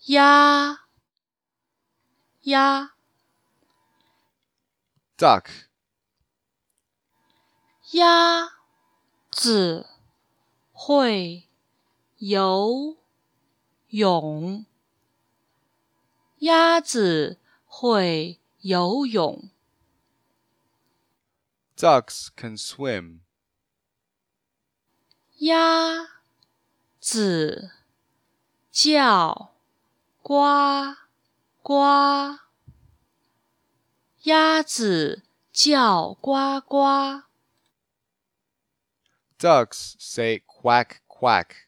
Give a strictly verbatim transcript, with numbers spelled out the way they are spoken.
鸭鸭 duck 鸭子会游泳，鸭子会游泳。 ducks can swim 鸭子叫呱呱，鸭子叫呱呱。 ducks say quack quack